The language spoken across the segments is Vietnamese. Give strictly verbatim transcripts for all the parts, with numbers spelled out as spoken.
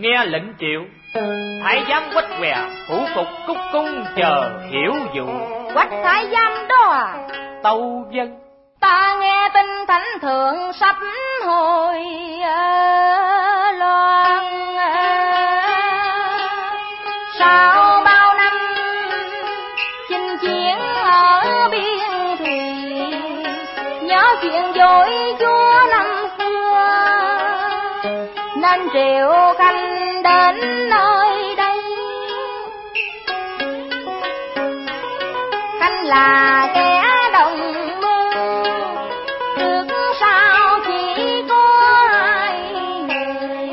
nghe lệnh triệu. Thái giám Quách Què phủ phục cúc cung chờ hiểu dụ. Quách thái giám đó à? Tâu vâng. Ta nghe tin thánh thượng sắp hồi uh, loan uh, sau bao năm chinh chiến ở biên thùy, nhớ chuyện dối chúa năm xưa nên triệu khanh đến nơi đây. Khanh là kẻ đồng mưu, trước sau chỉ có hai người.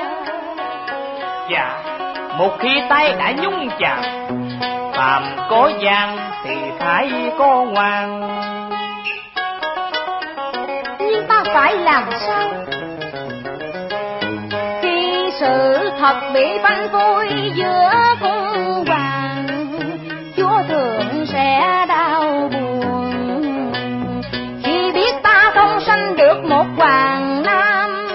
Dạ, một khi tay đã nhúng chạm, phàm có gian thì phải có ngoan. Nhưng ta phải làm sao khi sự thật bị phanh phui giữa cung hoàng? Chúa thượng sẽ đau buồn khi biết ta không sanh được một hoàng nam,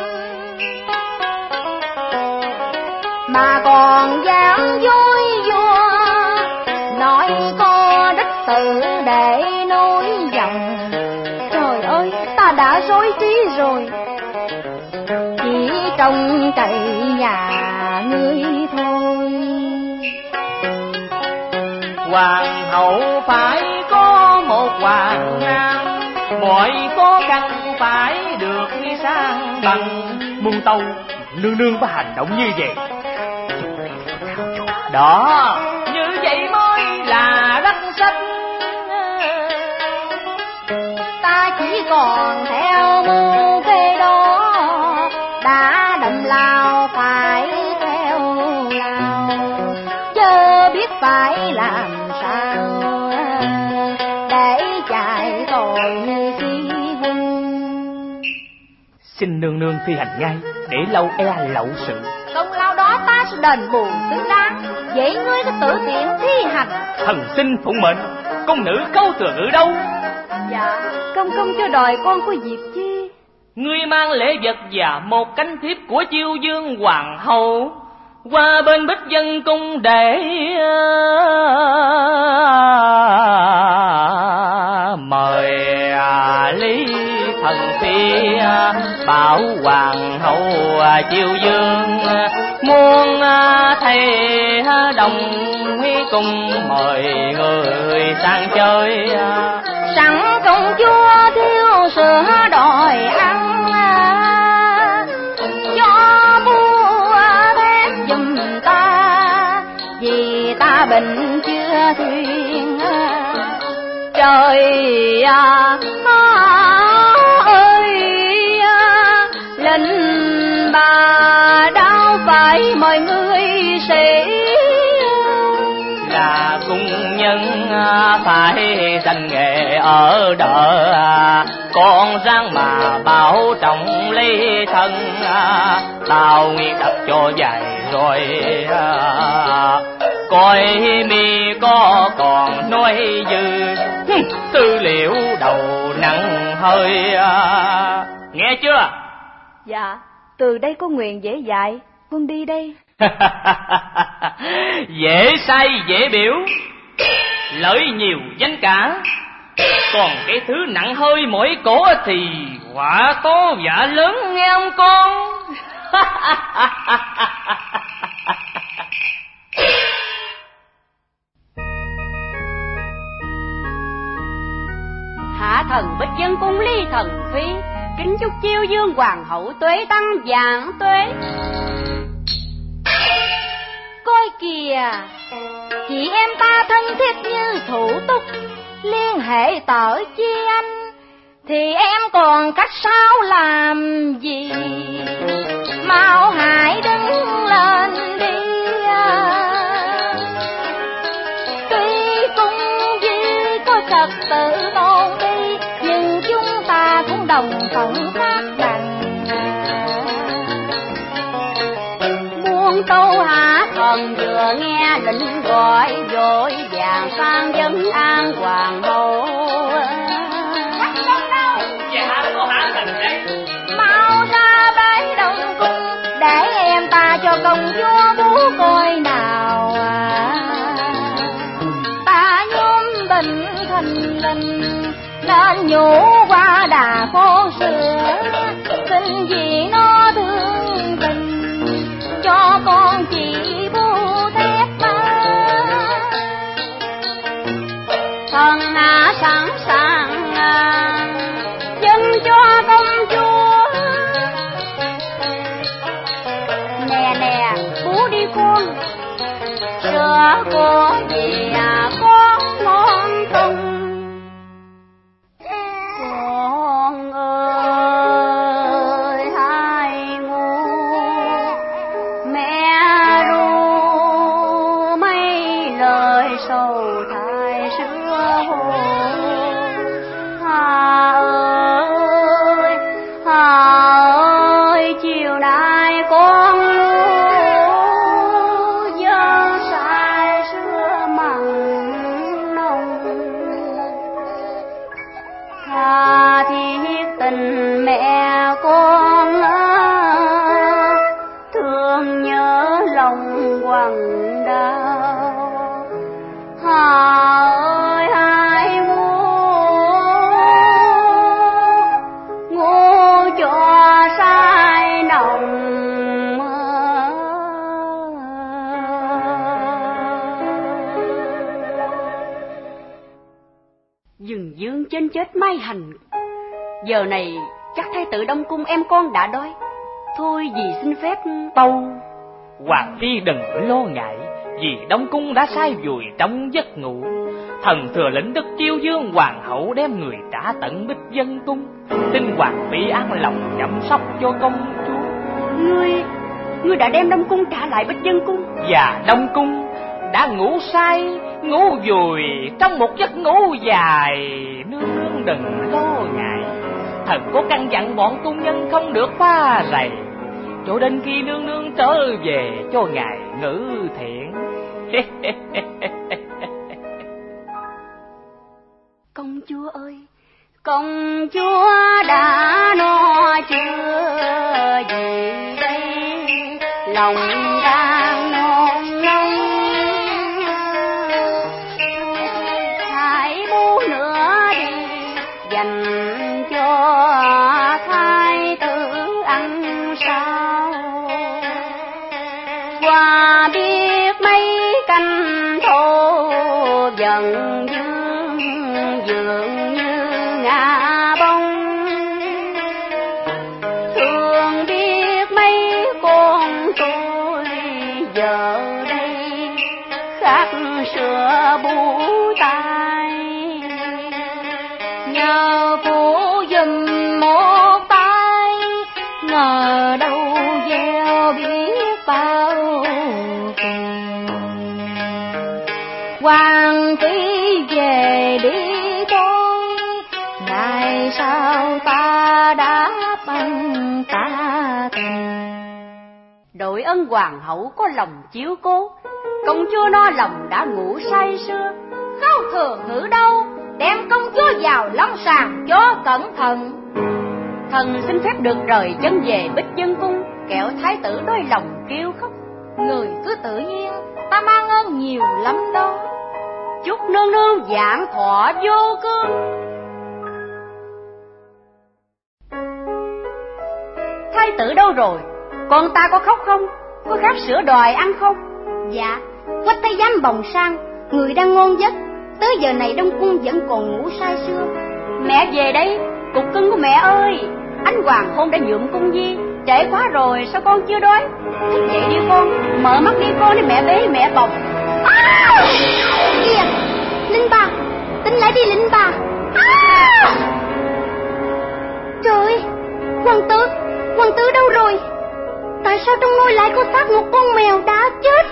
mà còn dám dối vua nói có đích tử để nối dòng. Trời ơi, ta đã rối trí rồi, chỉ trông cậy nhà ngươi thôi. Hoàng hậu phải có một hoàng nam, mọi khó khăn phải được sang bằng. Muôn tâu nương nương có hành động như vậy đó, như vậy mới là đắc sách. Ta chỉ còn theo mưu kế đó, đã đâm lao phải theo lao, chớ biết phải làm sao để chạy tội như khi quân. Xin nương nương thi hành ngay, để lâu e lậu sự. Công lao đó ta sẽ đền bù xứng đáng, vậy ngươi có tự tiện thi hành. Thần xin phụng mệnh, công nữ câu thừa ngữ đâu? Dạ, công công cho đòi con có việc chi? Ngươi mang lễ vật và một cánh thiếp của chiêu dương hoàng hậu qua bên Bích Dân cung để mời Lý Thần Phi bảo hoàng hậu chiêu dương muốn thầy đồng huy cùng mời người sang chơi. Sẵn công chúa thiếu sữa đòi ăn, cho vua thép giùm ta vì ta bệnh chưa thuyền. Trời à, ơi lệnh bà đau phải mọi người sĩ, là cung nhân phải danh nghề ở đợ, con răng mà bảo trọng lấy thân, tao nghĩ đập cho dài rồi coi mi có còn nói dư. Tư liệu đầu nặng hơi, nghe chưa? Dạ, từ đây có nguyện dễ dạy, quân đi đây. Dễ say dễ biểu, lợi nhiều danh cả, còn cái thứ nặng hơi mỗi cổ thì quả to vả lớn nghe ông con. Hạ thần Bích Dân cung Ly Thần Phi kính chúc chiêu dương hoàng hậu tuế tăng vạn tuế. Coi kìa, chị em ta thân thiết như thủ túc, liên hệ tở chi anh, thì em còn cách sao làm gì? Mau hãy đứng lên đi. Tuy cung duy có trật tự tôn ti, nhưng chúng ta cũng đồng phận khác đành. Muôn tâu hạ thần vừa nghe lệnh gọi, vội vàng sang dân an hoàng hậu. Dạ có hạ thần đấy, mau ra bái đông cung để em ta ta cho công chúa bú coi nào à. Ta nhóm bệnh thành linh nên nhủ qua đà con sữa, xin vì nó thương tình cho con chỉ bu thép ba. Thần hạ sẵn sàng à, dân cho công chúa. Nè nè bú đi con, sữa của dì à con ngon tung. Con ơi hai ngu mẹ ru mấy lời sầu thai sữa hồ. Hà ơi Hà ơi chiều nay con dơ sai sữa mặn nồng. Tha thiết tình mẹ con thương nhớ lòng quặn đau. Hà ơi hai ngu ngu cho sai nồng. Dừng dương trên chết mai hành, giờ này chắc thái tử Đông Cung em con đã đói. Thôi dì xin phép tâu. Hoàng phi đừng lo ngại, vì Đông Cung đã say vùi trong giấc ngủ. Thần thừa lĩnh đức chiêu dương hoàng hậu đem người trả tận Bích Dân Cung. Xin hoàng phi an lòng chăm sóc cho công chúa. Ngươi, ngươi đã đem Đông Cung trả lại Bích Dân Cung. Và Đông Cung đã ngủ say, ngủ vùi trong một giấc ngủ dài. Nương nương đừng lo ngại, thần có căn dặn bọn cung nhân không được phá rầy, cho đến khi nương nương trở về cho ngài ngữ thiện. Công chúa ơi, công chúa đã no chưa gì đây, lòng đang nôn nóng. Hãy bú nữa đi, dành cho thái tử ăn sao. Qua biết mấy canh thô dần dương dường như ngã bông. Thương biết mấy con tôi giờ đây khát sữa bú tay. Nhờ phụ giùm một tay, ngờ đâu gieo biết bao tiền. Hoàng phi về đi thôi, ngày sau ta đáp ân ta tình. Đội ân hoàng hậu có lòng chiếu cố, công chúa no lòng đã ngủ say sưa. Khâu thường ngữ đâu, đem công chúa vào long sàng cho cẩn thận. Thần xin phép được rời chân về Bích Dân Cung, kẻo thái tử đôi lòng kêu khóc. Người cứ tự nhiên, ta mang ơn nhiều lắm đó. Chúc nương nương vạn thọ vô cương. Thái tử đâu rồi? Con ta có khóc không? Có khát sữa đòi ăn không? Dạ, quách thái giám bồng sang, người đang ngon giấc. Tới giờ này Đông Cung vẫn còn ngủ say sưa. Mẹ về đây, cục cưng của mẹ ơi. Anh hoàng hôn đã nhuộm cung di, trễ quá rồi sao con chưa đói? Thức dậy đi con, mở mắt đi con, để mẹ bế mẹ bồng. À! Kìa, Linh bà, tỉnh lại đi Linh bà. À! Trời ơi, hoàng tử, hoàng tử đâu rồi? Tại sao trong ngôi lại có xác một con mèo đã chết?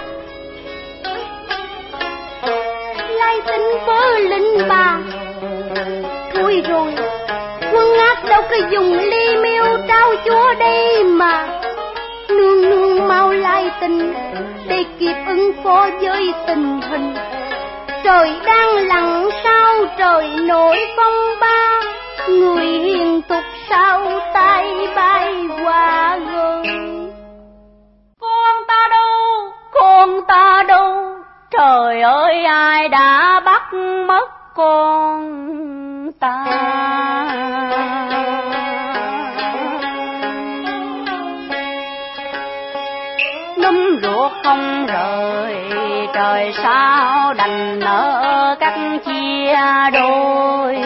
Lai tinh với Linh bà. Thôi rồi, quân ác đâu có dùng ly miêu trao chúa đây mà. Nương nương mau lai tình để kịp ứng phó với tình hình. Trời đang lặng sao trời nổi phong ba, người hiền tục sao tay bay qua rồi. Con ấm ruột không rời, trời sao đành nỡ cắt chia đôi.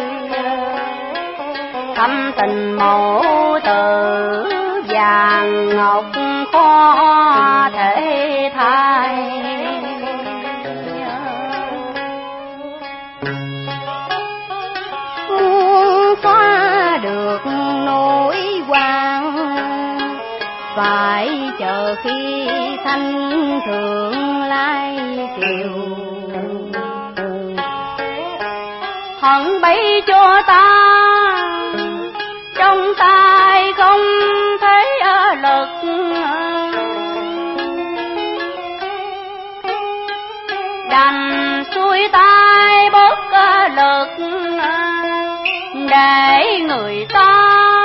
Thâm tình mẫu tử vàng ngọc khó thể thay. Muốn xóa được nỗi quan, phải chờ khi thanh thượng lai kiều. Hận bấy cho ta trong tay không thấy lực, đành xuôi tay bớt lực để người ta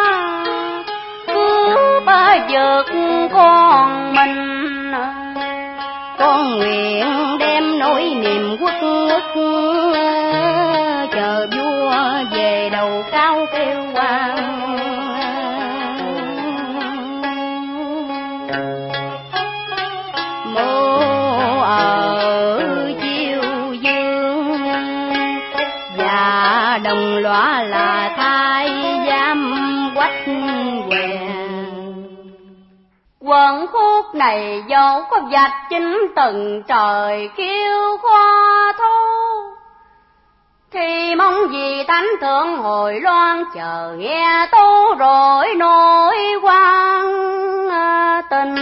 cướp giật con mình. Con nguyện đem nỗi niềm quốc ức chờ vua về đầu cao kêu quan. Mô ở chiêu dương và đồng lõa là thái giám quách quèn. Quần khúc này dẫu có vạch chính từng trời kêu khoa thô, thì mong gì thánh thượng hồi loan chờ nghe tố rồi nỗi quan tình.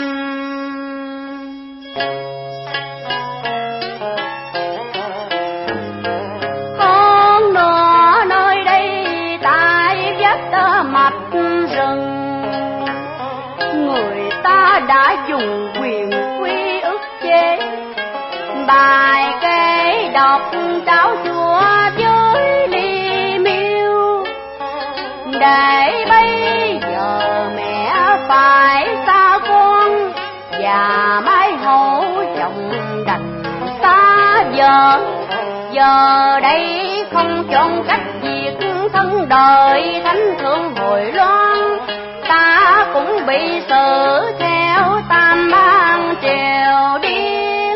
Hơn nữa nơi đây tại vách mạch rừng, người ta đã dùng quyền quy ức chế, bài kể đọc tráo chúa với ly miêu. Để bây giờ mẹ phải xa con và mái hậu chồng đành xa vợ. Giờ đây không chọn cách việc thân đời thánh thượng hồi loan, ta cũng bị xử theo tam ban triều điên.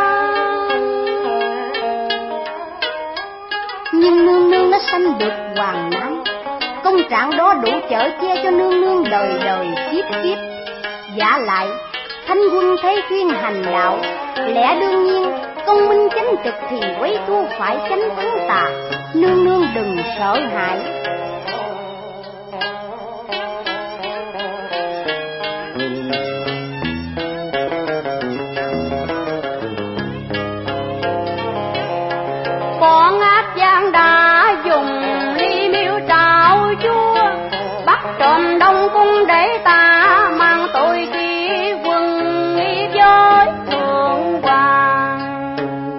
Nhưng nương nương đã sanh được hoàng nam, công trạng đó đủ chở che cho nương nương đời đời kiếp kiếp. Giả lại thánh quân thấy khuyên hành đạo, lẽ đương nhiên công minh chánh trực thì quấy thu phải chánh thắng tà. Nương nương đừng sợ hãi. Bọn ác gian đã dùng ly miêu trào chúa, bắt trộm đông cung để ta mang tội khi quân nghi với thượng hoàng.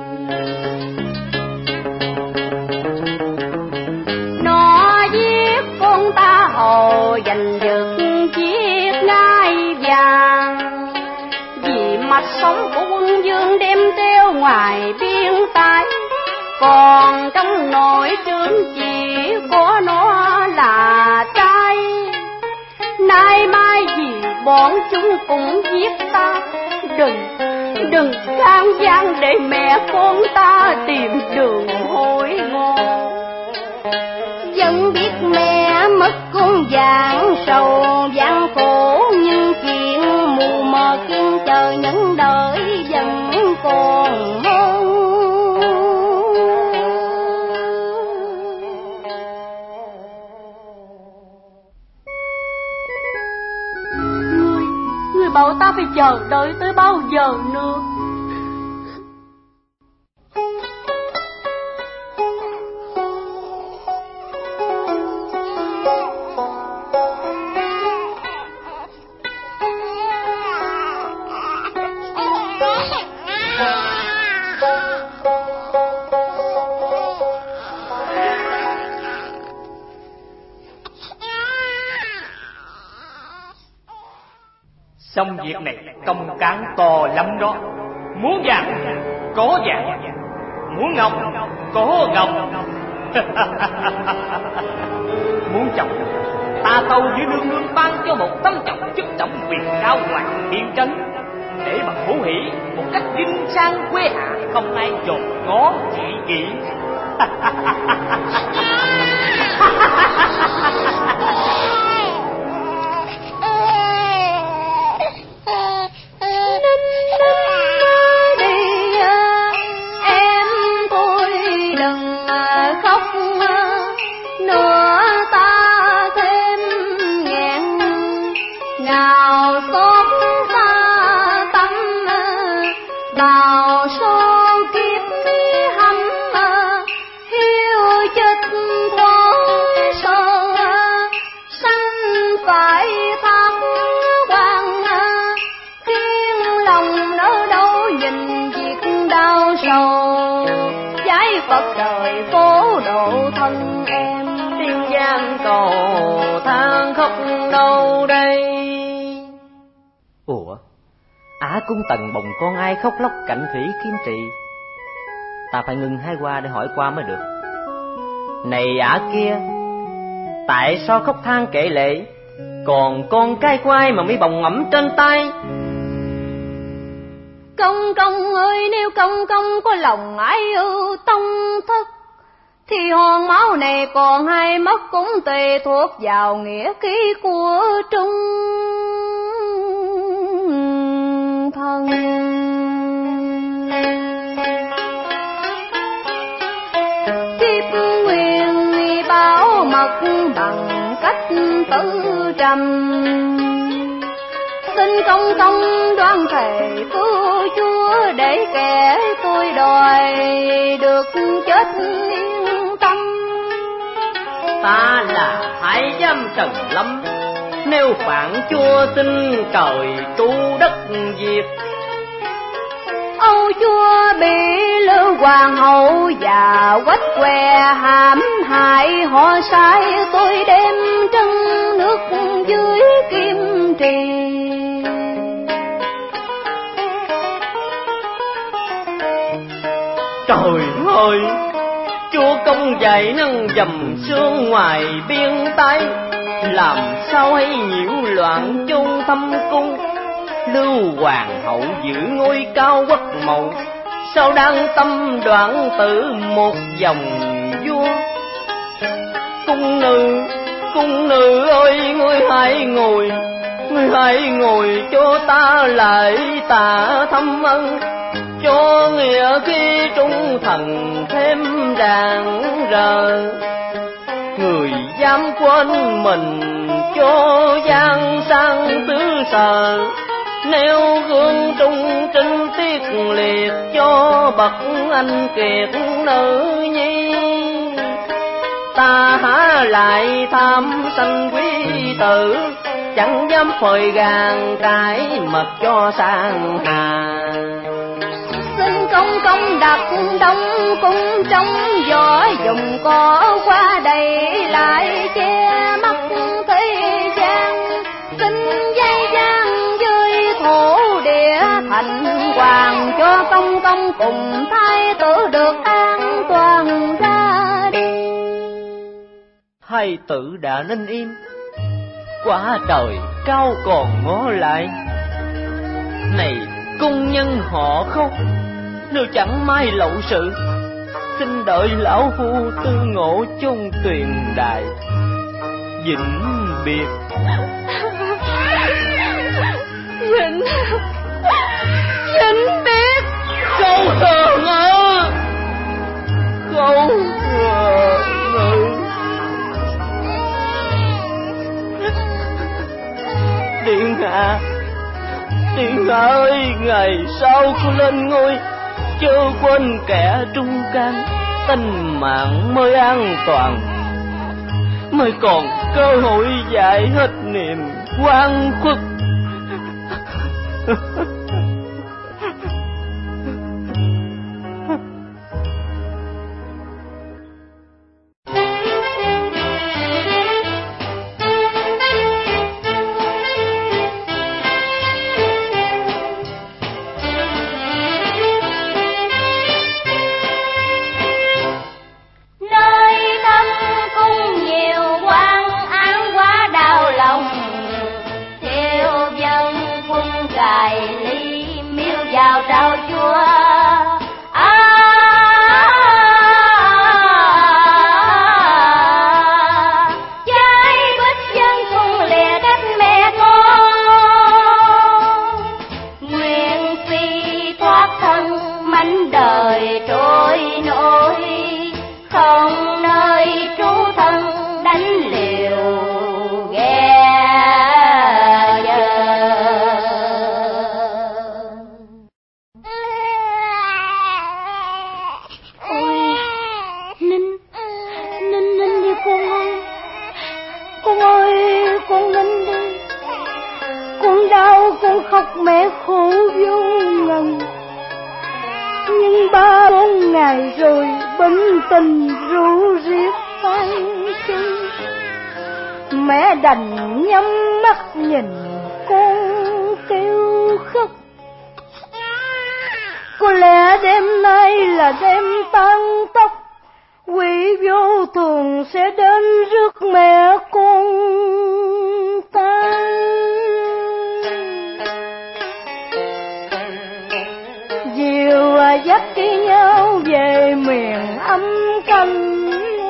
Nó giết con ta hồ giành giật chiếc ngai vàng, vì mạch sống của quân vương đem theo ngoài biên tái. Còn trong nội trướng chỉ có nó là trai, nay mai vì bọn chúng cũng giết ta. Đừng, đừng can gian để mẹ con ta tìm đường hồi ngộ. Vẫn biết mẹ mất con vàng sầu vàng khổ, nhưng chuyện mù mờ kiên chờ những đời vẫn còn hơn. Bảo ta phải chờ đợi tới bao giờ nữa? Xong việc này công cán to lắm đó. Muốn vàng có vàng, muốn ngọc có ngọc. Muốn chồng ta tâu với nương nương ban cho một tấm chồng chức trọng quyền cao hoàng thiên trấn. để mà hữu hỷ một cách vinh sang quê hạ, không ai dòm ngó dị kỷ. Ả cung tần bồng con ai khóc lóc cạnh thủy kim trị. Ta phải ngừng hai qua để hỏi qua mới được. Này ả kia, tại sao khóc than kể lệ, còn con cái quai mà mi bồng ngẫm trên tay? Công công ơi, nếu công công có lòng ái ưu tông thất, thì hòn máu này còn hay mất cũng tùy thuộc vào nghĩa khí của Trung thân. Kiếp nguyên bảo mật bằng cách tử trầm, xin công công đoan thề cứu chúa, để kẻ tôi đòi được chết yên tâm. Ta là Thái Giám Trần Lâm, nếu phản chúa xin trời tu đất diệt. Âu chúa bị Lữ Hoàng hậu và Quách què hãm hại, họ sai tôi đem trân nước dưới kim trì. Trời ơi, chúa công dạy nâng dầm sương ngoài biên tay, làm sao hay nhiễu loạn chôn thâm cung. Lưu hoàng hậu giữ ngôi cao quốc mẫu, sao đang tâm đoạn tử một dòng vua. Cung nữ, cung nữ ơi, ngươi hãy ngồi, ngươi hãy ngồi cho ta lại tạ thâm ân, cho nghĩa khi trung thần thêm rạng rỡ. Người dám quên mình cho gian sang tứ sở, nêu gương trung trinh tiết liệt cho bậc anh kiệt nữ nhi. Ta há lại tham sanh quý tử, chẳng dám phơi gàn cái mật cho sang hà. Xin công công đặt đông cung trong gió, dùng có qua đây lại che mắt thế gian. Xin dây gian dưới thổ địa thành hoàng, cho công công cùng thái tử được an toàn ra đi. Hai tử đã nên im, quả trời cao còn ngó lại. Này cung nhân họ khóc, nếu chẳng may lậu sự, xin đợi lão phu tư ngộ chung tuyền đại. Vĩnh biệt. Vĩnh Vĩnh biệt. Câu thơ ngữ, câu thơ ngữ. Điện hạ, điện hạ ơi, ngày sau cô lên ngôi, chớ quên kẻ trung can, tình mạng mới an toàn, mới còn cơ hội giải hết niềm oan khuất. Cài sao chúa khóc mẹ khổ vô ngần. Nhưng ba bốn ngày rồi bệnh tình ru riết tay chân, mẹ đành nhắm mắt nhìn con kêu khóc. Có lẽ đêm nay là đêm tan tóc, quỷ vô thường sẽ đến rước mẹ con ta. Diều dắt đi nhau về miền âm canh,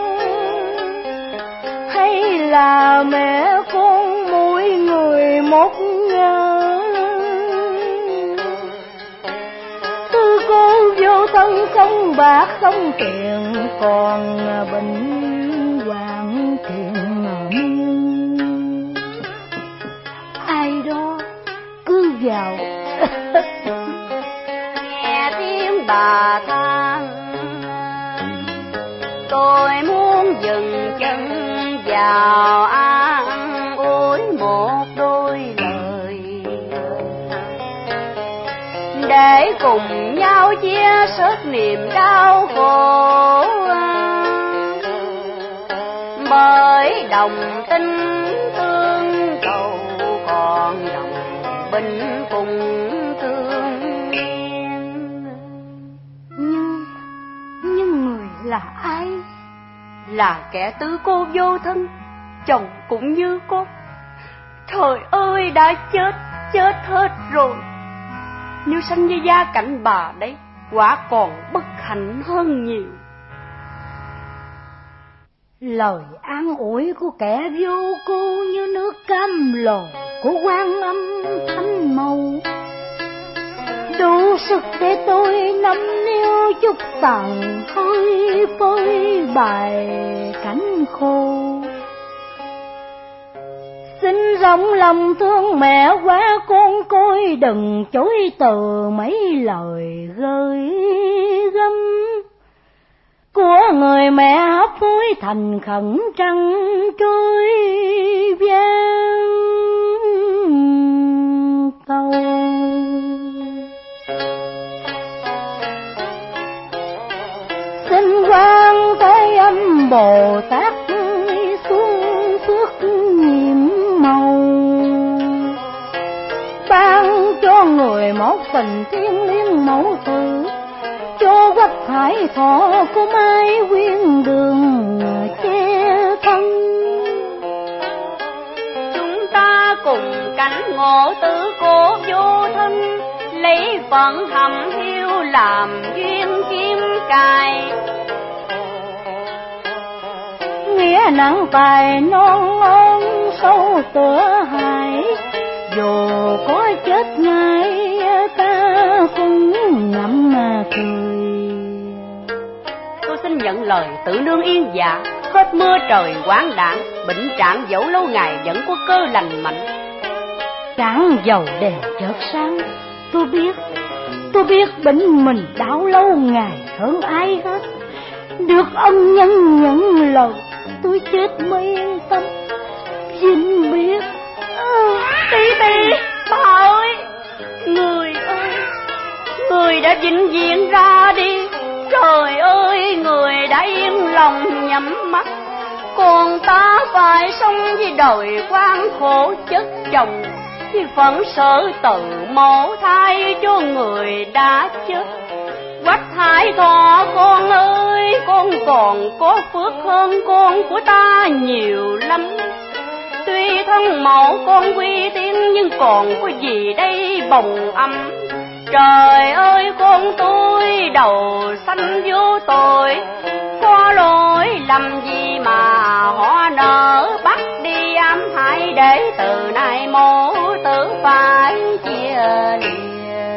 hay là mẹ con mỗi người một ngờ. Tư cô vô thân không bạc không tiền, còn bệnh hoạn tiền miên. Ai đó cứ vào nghe tiếng bà than, tôi muốn dừng chân vào an ủi một đôi lời, để cùng nhau chia sớt niềm đau khổ. Bởi đồng tình tương cầu, còn đồng binh cùng thương. Nhưng, nhưng người là ai? Là kẻ tứ cô vô thân, chồng cũng như con. Trời ơi, đã chết, chết hết rồi. Nếu sanh với gia cảnh bà đấy, quả còn bất hạnh hơn nhiều. Lời an ủi của kẻ vô cô như nước cam lồ của Quan Âm Thánh Mẫu, đủ sức để tôi nắm niu chút tàn hơi phơi bài cánh khô. Xin rộng lòng thương mẹ quá con coi, đừng chối từ mấy lời gơi gắm của người mẹ hấp hối thành khẩn trăng trôi vang câu. Xin Quan Thế Âm Bồ Tát xuống phước nhiệm màu, ban cho người một tình thiên liêng mẫu tử, cho Quách Hải Thọ có mai quyên đường che thân. Chúng ta cùng cảnh ngộ tử cô vô thân, lấy phận thầm hiu làm duyên kim cài. Nghĩa nặng tài non ơn sâu tựa hải, dù có chết ngay ta cũng ngậm mà cười. Tôi xin nhận lời tự nương yên dạ, hết mưa trời quán đản, bệnh trạng dẫu lâu ngày vẫn có cơ lành mạnh. Sáng dầu đèn chợt sáng, tôi biết, tôi biết bệnh mình đau lâu ngày hơn ai hết. Được ân nhân nhận lời, tôi chết mới yên tâm. Xin biết Tí tí, bà ơi, người ơi, người đã vĩnh viễn ra đi. Trời ơi, người đã yên lòng nhắm mắt, còn ta phải sống với đời quan khổ chất chồng, vì phận sở tự mổ thai cho người đã chết. Quách Hải Thọ con ơi, con còn có phước hơn con của ta nhiều lắm. Tuy thân mẫu con quy tiên nhưng còn có gì đây bồng ấm, Trời ơi con tôi đầu xanh vô tội, có lỗi lầm gì mà họ nỡ bắt đi ám hại, để từ nay mẫu tử phải chia lìa.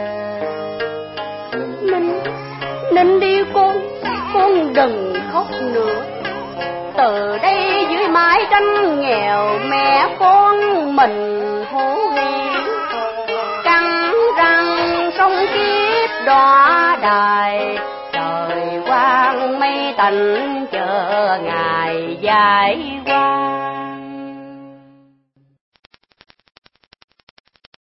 Ninh, Ninh đi con, con đừng khóc nữa. Từ đây dưới mái tranh nghèo mẹ con mình hổ ghiền, căng răng sống kiếp đọa đài. Trời quang mây tạnh chờ ngày dài qua.